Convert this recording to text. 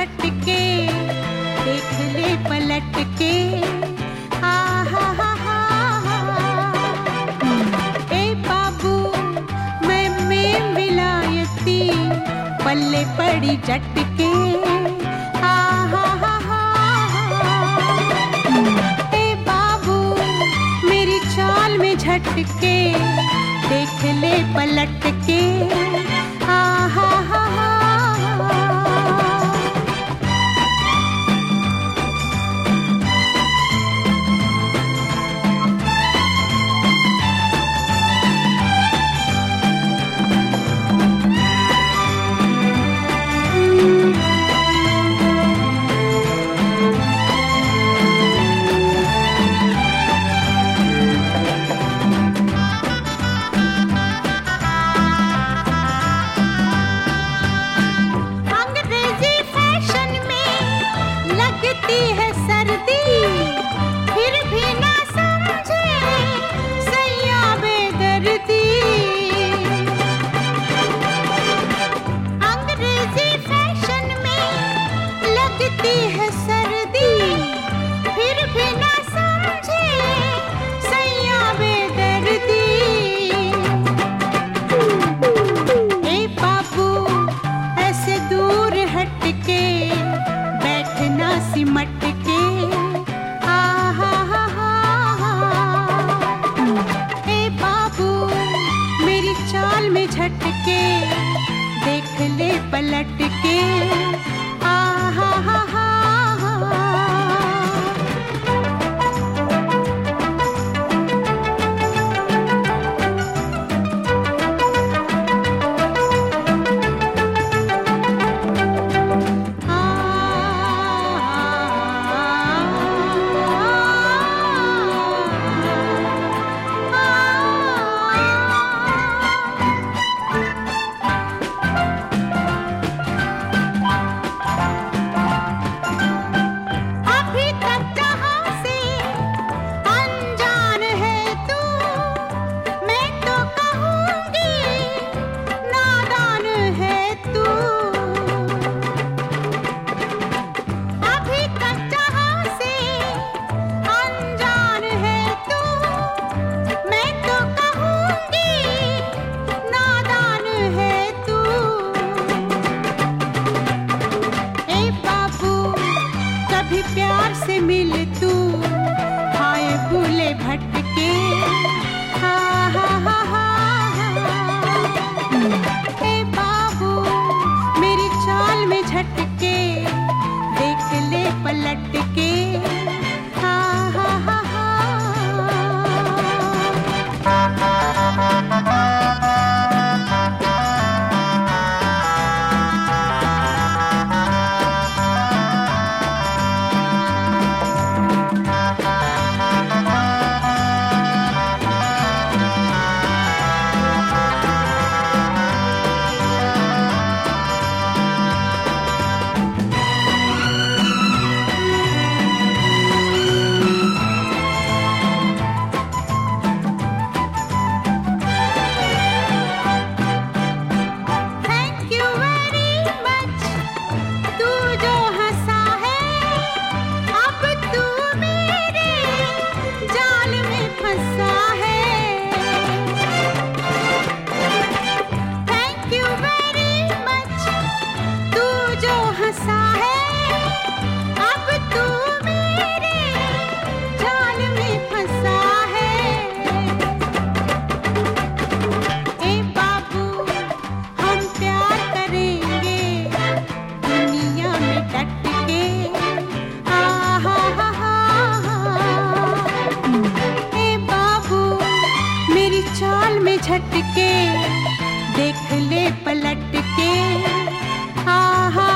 झटके, देख ले पलट के। हा हा हा हा ए बाबू मैं में विलायती, पल्ले पड़ी झटके। हा हा हा हा ए बाबू मेरी चाल में झटके, देख ले पलट के। हा हा हा हा है सर्दी, फिर भी ना समझे सैया बेदर्दी। ए बाबू ऐसे दूर हट के, बैठना सिमट के। हा हा हा हा ए बाबू मेरी चाल में झटके, देख ले पलट के। हा हा हा हा प्यार से मिल तू, हाय भूले भटके। हा हा हा हा ए बाबू मेरी चाल में झटके, देख ले पलट के। हा हा हा हा झटके, देख ले पलट के। हा हा